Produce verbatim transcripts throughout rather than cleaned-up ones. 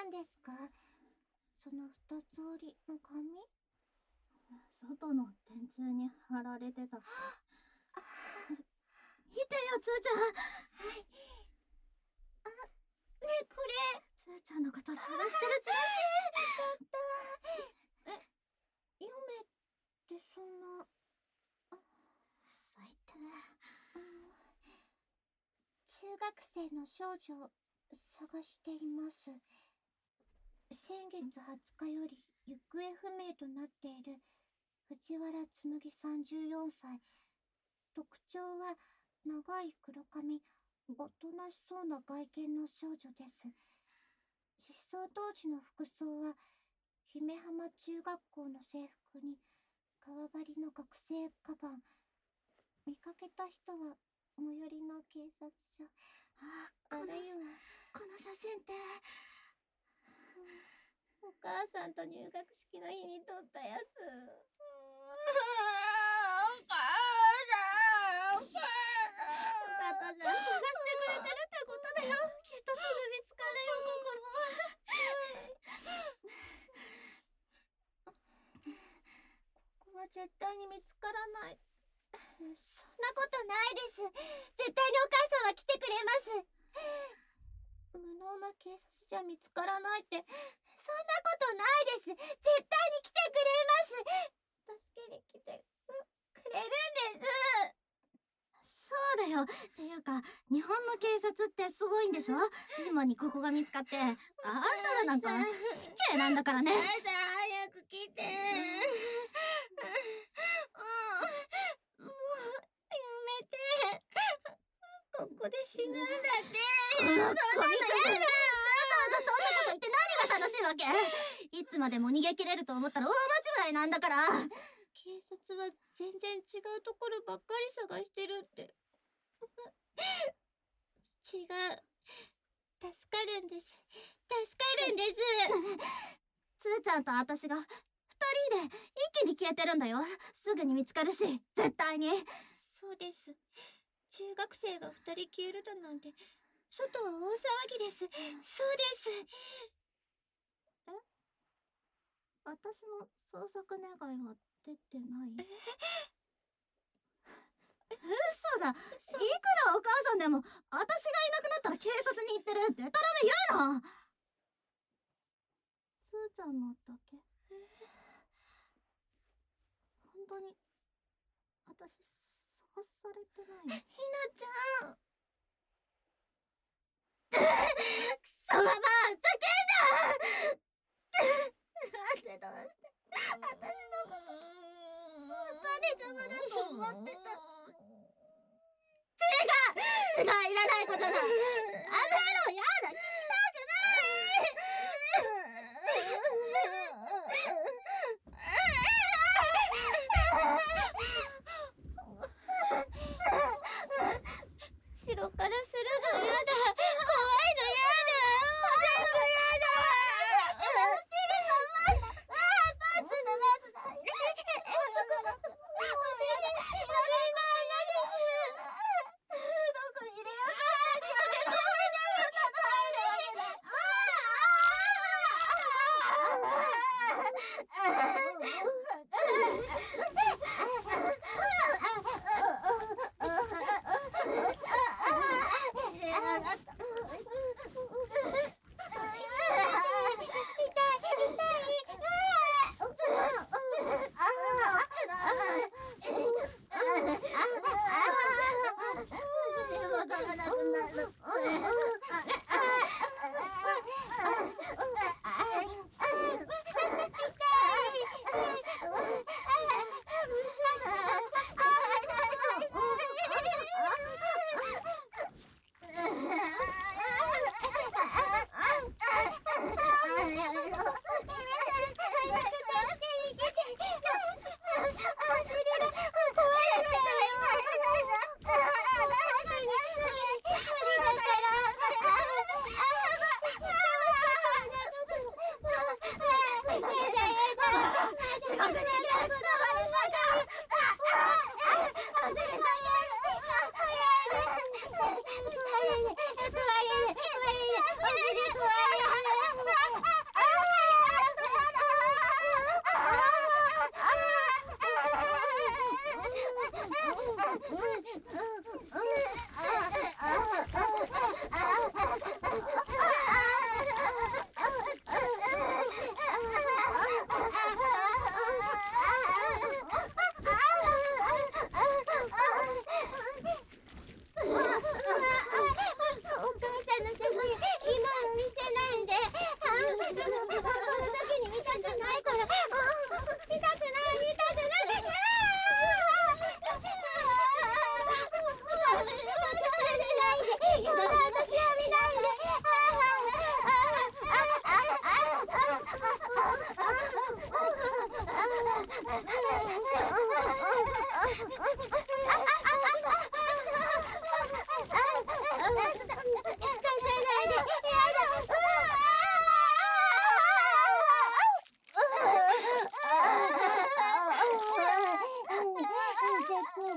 なんですか？その二つ折りの紙？ 外の電柱に貼られてたって。見てよ、つーちゃん。はい。 あ、ね、これ。 つーちゃんのこと探してるチラシ。 よかった。え、読めってそんな。 最低。 中学生の少女を探しています。先月はつかより行方不明となっている藤原紬さんじゅうよんさい。特徴は長い黒髪、おとなしそうな外見の少女です。失踪当時の服装は姫浜中学校の制服に革張りの学生カバン。見かけた人は最寄りの警察署。 あ、 あるいはこの写真って、 お母さんと入学式の日に撮ったやつ。 お母さん、お母さん。よかったじゃん、探してくれてるってことだよ。きっとすぐ見つかるよ、 ここは絶対に見つからない。そんなことないです。絶対にお母さんは来てくれます。無能な警察じゃ見つからないって、そんなことないです。絶対に来てくれます。助けに来てくれるんです。 そうだよ。っていうか、日本の警察ってすごいんでしょ？今にここが見つかって、あんたらなんか死刑なんだからね。 早く来て。もう、もう、やめて。ここで死ぬんだって。 このゴミくん。わざわざそんなこと言って何が楽しいわけ？いつまでも逃げ切れると思ったら大間違いなんだから。 警察は全然違うところばっかり探してるって。違う。助かるんです。助かるんです。 つーちゃんとあたしが二人で一気に消えてるんだよ。すぐに見つかるし、絶対に。 そうです。中学生が二人消えるだなんて、外は大騒ぎです。そうです。 え？私の捜索願いは出てない？嘘だ。いくらお母さんでも、私がいなくなったら警察に行ってるってたらめ言うな。つーちゃんのだけ？本当に私捜されてない？ ひなちゃん。 くそママ、ふざけんな。なんでどうして私のこと本当に邪魔だと思ってた。違う違う、いらないことだ。やめろ、やだ、聞きたく後ろからするのやだ。怖いのやだ。全部やだ。 お尻の前だ。ああ、パンツのやつだ。え、え、そこだって。お尻、いらないことないです。どこに入れようとしてるよね。怖いな、そんなの入るわけない。ああ、ああ、ああ、ああ。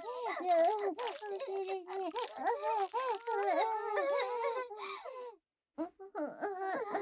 お尻に。